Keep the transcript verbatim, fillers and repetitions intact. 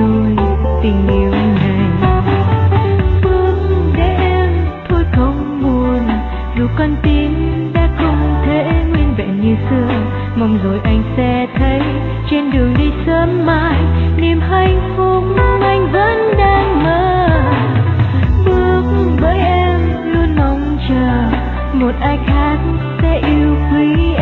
rồi tình yêu này. Bước để em thôi không buồn, dù con tim đã không thể nguyên vẹn như xưa. Mong rồi anh sẽ thấy trên đường đi sớm mai, niềm hạnh phúc anh vẫn đang mơ. Bước với em luôn mong chờ một ai khác sẽ yêu quý